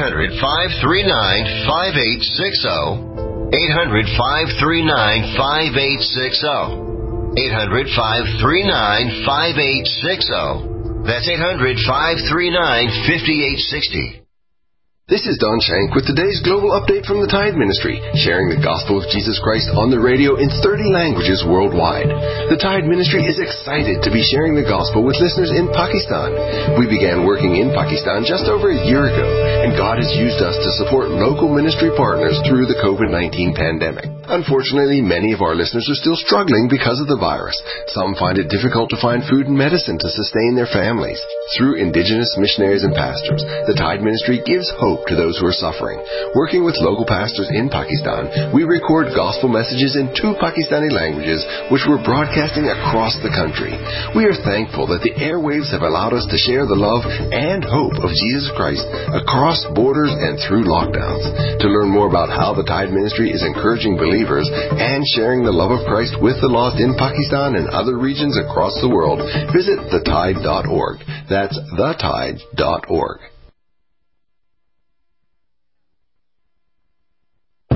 800-539-5860. 800-539-5860. 800-539-5860. That's 800-539-5860. This is Don Shank with today's global update from the Tide Ministry, sharing the gospel of Jesus Christ on the radio in 30 languages worldwide. The Tide Ministry is excited to be sharing the gospel with listeners in Pakistan. We began working in Pakistan just over a year ago, and God has used us to support local ministry partners through the COVID-19 pandemic. Unfortunately, many of our listeners are still struggling because of the virus. Some find it difficult to find food and medicine to sustain their families. Through indigenous missionaries and pastors, the Tide Ministry gives hope to those who are suffering. Working with local pastors in Pakistan, we record gospel messages in 2 Pakistani languages, which we're broadcasting across the country. We are thankful that the airwaves have allowed us to share the love and hope of Jesus Christ across borders and through lockdowns. To learn more about how the Tide Ministry is encouraging believers and sharing the love of Christ with the lost in Pakistan and other regions across the world, visit thetide.org. That's thetide.org.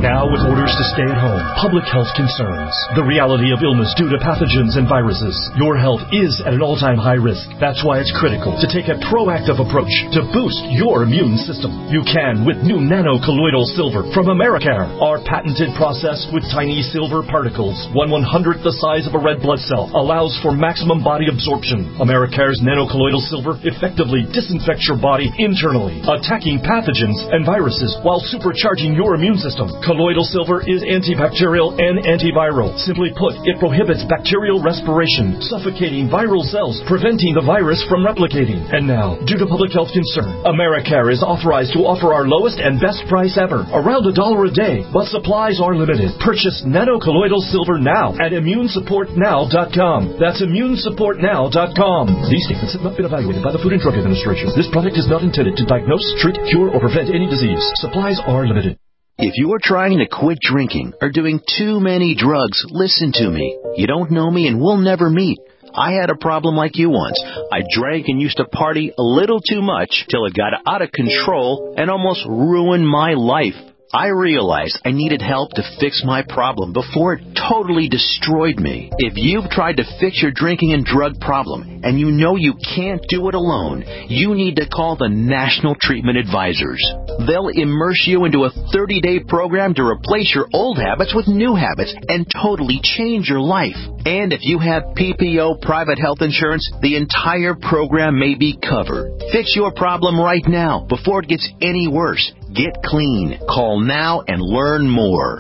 Now with orders to stay at home, public health concerns, the reality of illness due to pathogens and viruses, your health is at an all-time high risk. That's why it's critical to take a proactive approach to boost your immune system. You can with new nano-colloidal silver from Americare. Our patented process with tiny silver particles, 1/100th the size of a red blood cell, allows for maximum body absorption. Americare's nano-colloidal silver effectively disinfects your body internally, attacking pathogens and viruses while supercharging your immune system. Colloidal silver is antibacterial and antiviral. Simply put, it prohibits bacterial respiration, suffocating viral cells, preventing the virus from replicating. And now, due to public health concern, Americare is authorized to offer our lowest and best price ever, around $1 a day, but supplies are limited. Purchase nano-colloidal silver now at ImmuneSupportNow.com. That's ImmuneSupportNow.com. These statements have not been evaluated by the Food and Drug Administration. This product is not intended to diagnose, treat, cure, or prevent any disease. Supplies are limited. If you are trying to quit drinking or doing too many drugs, listen to me. You don't know me and we'll never meet. I had a problem like you once. I drank and used to party a little too much till it got out of control and almost ruined my life. I realized I needed help to fix my problem before it totally destroyed me. If you've tried to fix your drinking and drug problem and you know you can't do it alone, you need to call the National Treatment Advisors. They'll immerse you into a 30-day program to replace your old habits with new habits and totally change your life. And if you have PPO private health insurance, the entire program may be covered. Fix your problem right now before it gets any worse. Get clean. Call now and learn more.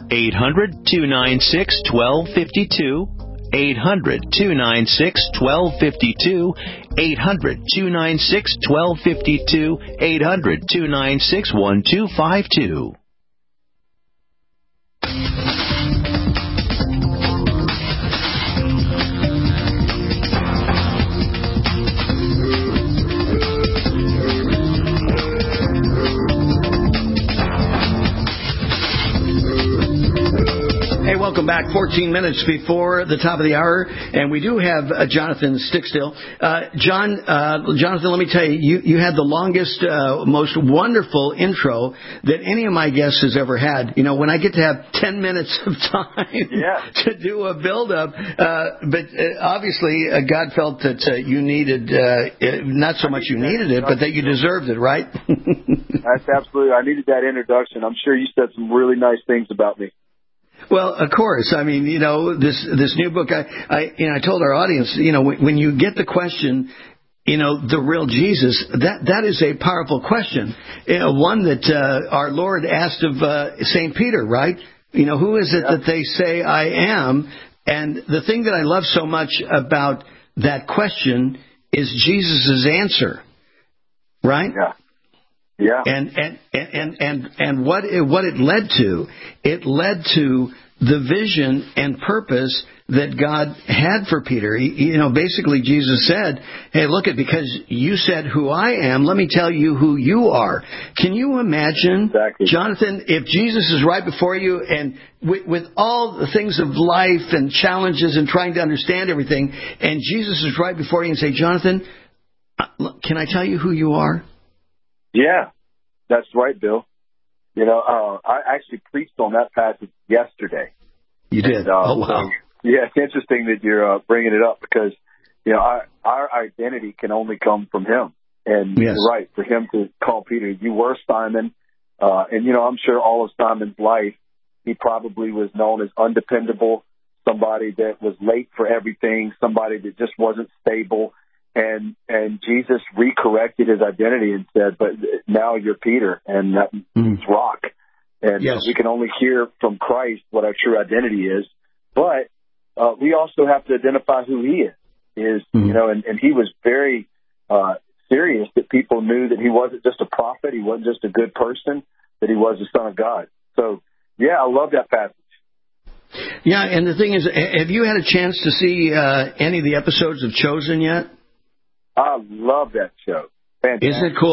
800-296-1252. 800-296-1252. 800-296-1252. 800-296-1252. Hey, welcome back. 14 minutes before the top of the hour, and we do have Jonathan Stickstill. Jonathan, let me tell you, you had the longest, most wonderful intro that any of my guests has ever had. You know, when I get to have 10 minutes of time to do a build-up, but obviously God felt that you needed, not so much you needed it, but that you deserved it, right? That's absolutely. I needed that introduction. I'm sure you said some really nice things about me. Well, of course. I mean, you know, this new book, I told our audience, you know, when you get the question, you know, the real Jesus, that is a powerful question. You know, one that our Lord asked of St. Peter, right? You know, who is it that they say I am? And the thing that I love so much about that question is Jesus' answer, right? Yeah. Yeah. And what it led to the vision and purpose that God had for Peter. You know, basically Jesus said, hey, look, because you said who I am, let me tell you who you are. Can you imagine, Jonathan, if Jesus is right before you and with all the things of life and challenges and trying to understand everything, and Jesus is right before you and say, Jonathan, can I tell you who you are? Yeah, that's right, Bill. You know, I actually preached on that passage yesterday. You did? Oh, wow. So, yeah, it's interesting that you're bringing it up because, you know, our identity can only come from Him. And you're right, for Him to call Peter, you were Simon. And, you know, I'm sure all of Simon's life, he probably was known as undependable, somebody that was late for everything, somebody that just wasn't stable. And Jesus recorrected his identity and said, but now you're Peter, and that means rock. And we can only hear from Christ what our true identity is. But we also have to identify who He is. You know, and He was very serious that people knew that He wasn't just a prophet, He wasn't just a good person, that He was the Son of God. So, yeah, I love that passage. Yeah, and the thing is, have you had a chance to see any of the episodes of Chosen yet? I love that show. Fantastic. Isn't it cool?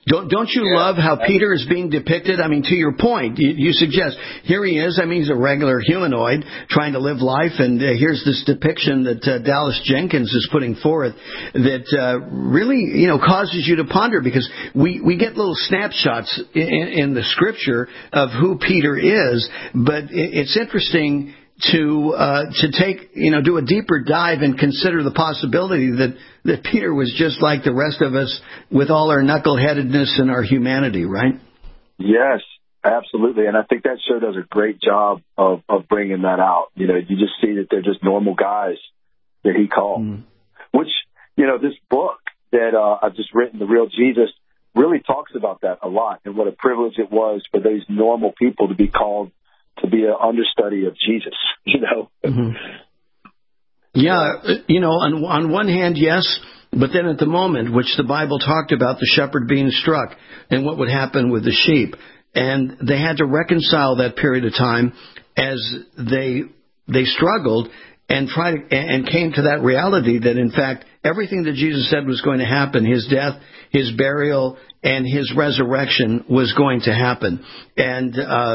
Don't you love how Peter is being depicted? I mean, to your point, you suggest here he is. I mean, he's a regular humanoid trying to live life, and here's this depiction that Dallas Jenkins is putting forth that really, causes you to ponder, because we get little snapshots in the Scripture of who Peter is, but it's interesting to take, do a deeper dive and consider the possibility that Peter was just like the rest of us with all our knuckleheadedness and our humanity, right? Yes, absolutely. And I think that show does a great job of bringing that out. You just see that they're just normal guys that he called, which, this book that I've just written, The Real Jesus, really talks about that a lot, and what a privilege it was for these normal people to be called to be an understudy of Jesus, Mm-hmm. Yeah, on one hand, yes, but then at the moment, which the Bible talked about, the shepherd being struck and what would happen with the sheep. And they had to reconcile that period of time as they struggled and and came to that reality that, in fact, everything that Jesus said was going to happen, his death, his burial, and his resurrection was going to happen. And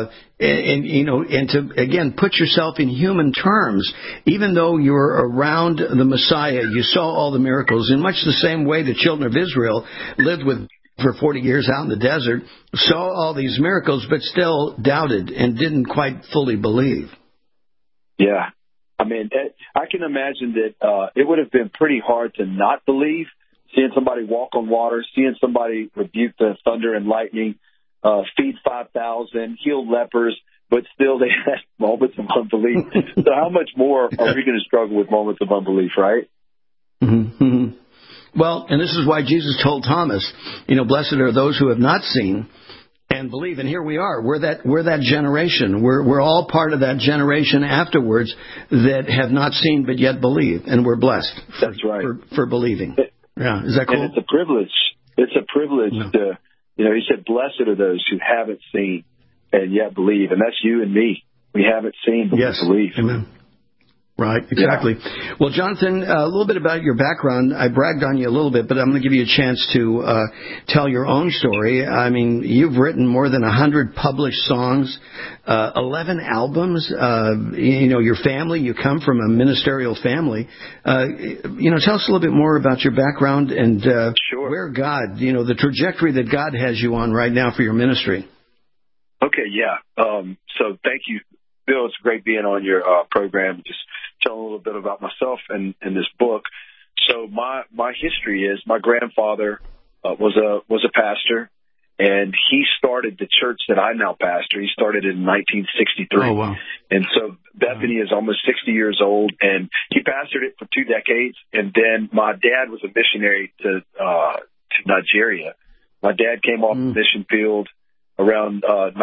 to, again, put yourself in human terms, even though you were around the Messiah, you saw all the miracles in much the same way the children of Israel lived for 40 years out in the desert, saw all these miracles, but still doubted and didn't quite fully believe. Yeah. I mean, I can imagine that it would have been pretty hard to not believe, seeing somebody walk on water, seeing somebody rebuke the thunder and lightning, feed 5,000, heal lepers, but still they had moments of unbelief. So how much more are we going to struggle with moments of unbelief, right? Mm-hmm. Well, and this is why Jesus told Thomas, blessed are those who have not seen and believe. And here we are. We're that generation. We're all part of that generation afterwards that have not seen but yet believe, and we're blessed. That's right. For believing. Yeah, is that cool? And it's a privilege. It's a privilege to, he said, blessed are those who haven't seen and yet believe. And that's you and me. We haven't seen, but we believe. Amen. Right, exactly. Yeah. Well, Jonathan, a little bit about your background. I bragged on you a little bit, but I'm going to give you a chance to tell your own story. I mean, you've written more than 100 published songs, 11 albums. Your family, you come from a ministerial family. Tell us a little bit more about your background and where God, the trajectory that God has you on right now for your ministry. Okay, yeah. So thank you, Bill. It's great being on your program. Just telling a little bit about myself and this book. So my history is my grandfather was a pastor, and he started the church that I now pastor. He started in 1963. Oh, wow. And so Bethany is almost 60 years old, and he pastored it for 2 decades. And then my dad was a missionary to Nigeria. My dad came off the mission field around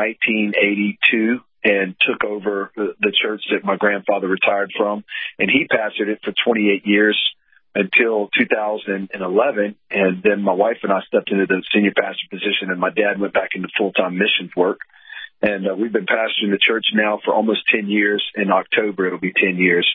1982. And took over the church that my grandfather retired from. And he pastored it for 28 years until 2011. And then my wife and I stepped into the senior pastor position, and my dad went back into full-time missions work. And we've been pastoring the church now for almost 10 years. In October, it'll be 10 years.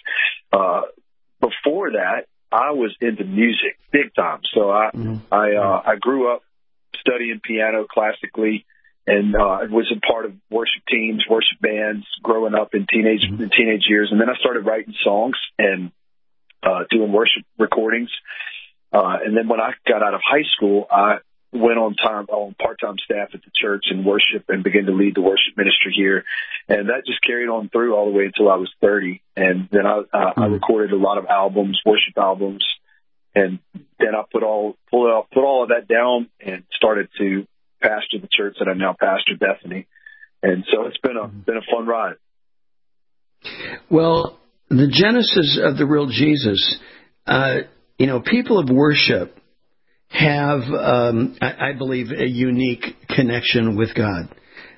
Before that, I was into music big time. So I grew up studying piano classically, and was a part of worship teams, worship bands, growing up in teenage years. And then I started writing songs and doing worship recordings. And then when I got out of high school, I went on part-time staff at the church in worship and began to lead the worship ministry here. And that just carried on through all the way until I was 30. And then I recorded a lot of albums, worship albums. And then I put all of that down and started to pastor the church that I now pastor, Bethany. And so it's been a fun ride. Well, the genesis of The Real Jesus, people of worship have, I believe, a unique connection with God.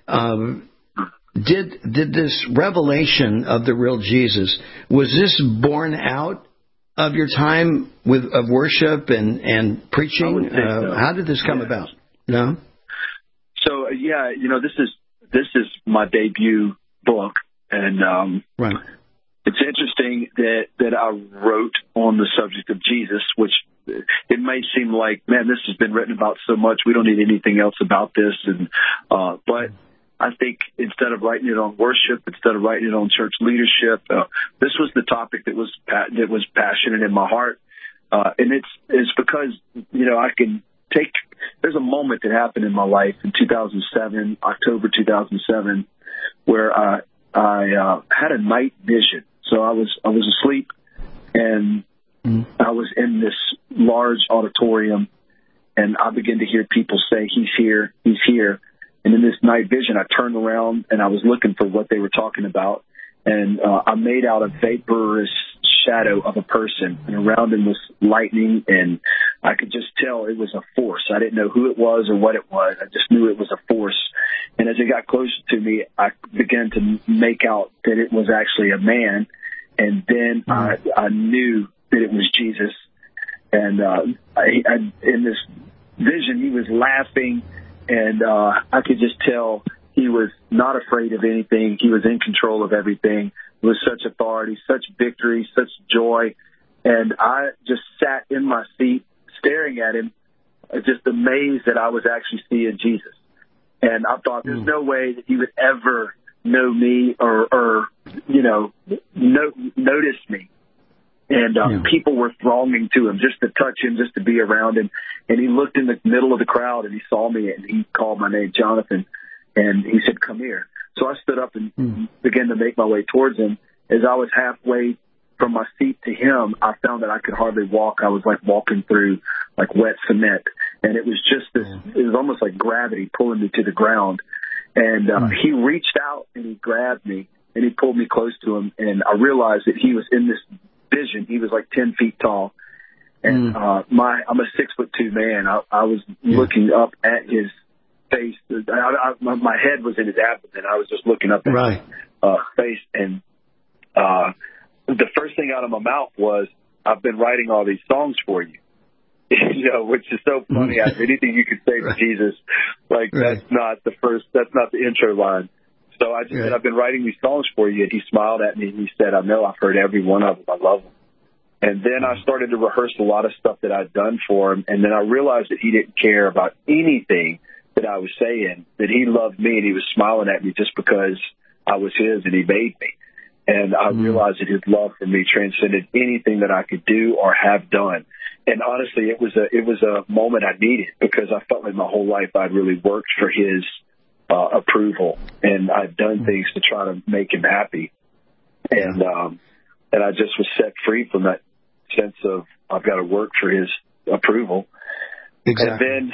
Did this revelation of the real Jesus, was this born out of your time of worship and preaching? So. How did this come about? No? So, this is my debut book, and right. It's interesting that I wrote on the subject of Jesus, which it may seem like, man, this has been written about so much, we don't need anything else about this. But I think instead of writing it on worship, instead of writing it on church leadership, this was the topic that was passionate in my heart. And it's because, I can take, there's a moment that happened in my life in 2007, October 2007, where I had a night vision. So I was asleep, and I was in this large auditorium, and I began to hear people say, "He's here, he's here." And in this night vision, I turned around and I was looking for what they were talking about. And I made out a vaporous shadow of a person, and around him was lightning, and I could just tell it was a force. I didn't know who it was or what it was. I just knew it was a force. And as it got closer to me, I began to make out that it was actually a man. And then I knew that it was Jesus. And in this vision, he was laughing, and I could just tell he was not afraid of anything. He was in control of everything. It was such authority, such victory, such joy. And I just sat in my seat staring at him, just amazed that I was actually seeing Jesus. And I thought, there's no way that he would ever know me or notice me. And people were thronging to him just to touch him, just to be around him. And he looked in the middle of the crowd, and he saw me, and he called my name, Jonathan. And he said, "Come here." So I stood up and began to make my way towards him. As I was halfway from my seat to him, I found that I could hardly walk. I was like walking through like wet cement. And it was just this, it was almost like gravity pulling me to the ground. And he reached out and he grabbed me and he pulled me close to him. And I realized that he was in this vision. He was like 10 feet tall. And I'm a 6'2" man. I was looking up at his face. My head was in his abdomen. I was just looking up at his face. And the first thing out of my mouth was, "I've been writing all these songs for you." Which is so funny. Anything you could say to Jesus, that's not the intro line. So I just said, "I've been writing these songs for you." And he smiled at me and he said, "I know, I've heard every one of them. I love them." And then I started to rehearse a lot of stuff that I'd done for him. And then I realized that he didn't care about anything that I was saying, that he loved me and he was smiling at me just because I was his and he made me. And I realized that his love for me transcended anything that I could do or have done. And honestly, it was a moment I needed, because I felt like my whole life I'd really worked for his approval, and I'd done things to try to make him happy. And I just was set free from that sense of I've got to work for his approval. Exactly. And then,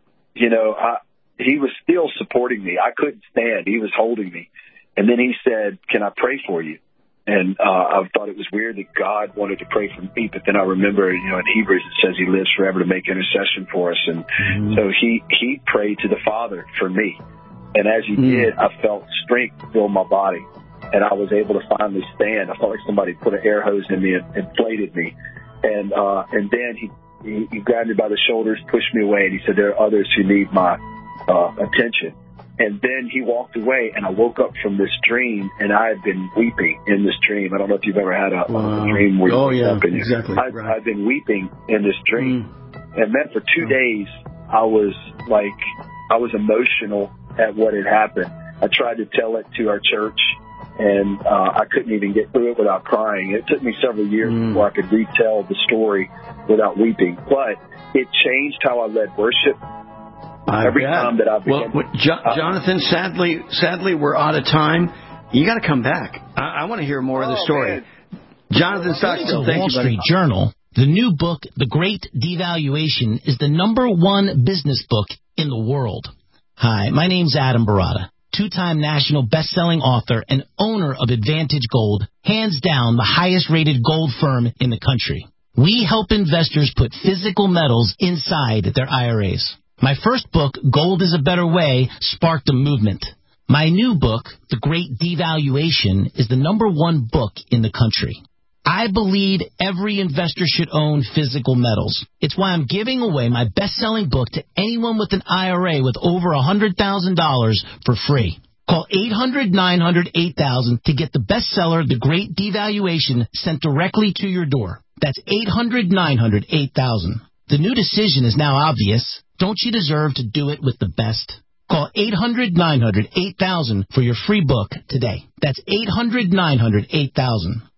he was still supporting me. I couldn't stand. He was holding me. And then he said, "Can I pray for you?" And I thought it was weird that God wanted to pray for me. But then I remember, in Hebrews it says he lives forever to make intercession for us. And so he prayed to the Father for me. And as he did, I felt strength fill my body. And I was able to finally stand. I felt like somebody put an air hose in me and inflated me. And then he grabbed me by the shoulders, pushed me away, and he said, "There are others who need my attention." And then he walked away, and I woke up from this dream, and I had been weeping in this dream. I don't know if you've ever had a dream where you wake up. And exactly. I've been weeping in this dream. And then for 2 days, I was emotional at what had happened. I tried to tell it to our church, and I couldn't even get through it without crying. It took me several years before I could retell the story without weeping. But it changed how I led worship. Every time that I began... Jonathan, sadly, we're out of time. You got to come back. I want to hear more of the story. Man. Jonathan Stockstill, thank Wall Street Journal, the new book, The Great Devaluation, is the #1 business book in the world. Hi, my name's Adam Barata, 2-time national best-selling author and owner of Advantage Gold, hands down the highest-rated gold firm in the country. We help investors put physical metals inside their IRAs. My first book, Gold is a Better Way, sparked a movement. My new book, The Great Devaluation, is the #1 book in the country. I believe every investor should own physical metals. It's why I'm giving away my best-selling book to anyone with an IRA with over $100,000 for free. Call 800-900-8000 to get the bestseller, The Great Devaluation, sent directly to your door. That's 800-900-8000. The new decision is now obvious. Don't you deserve to do it with the best? Call 800-900-8000 for your free book today. That's 800-900-8000.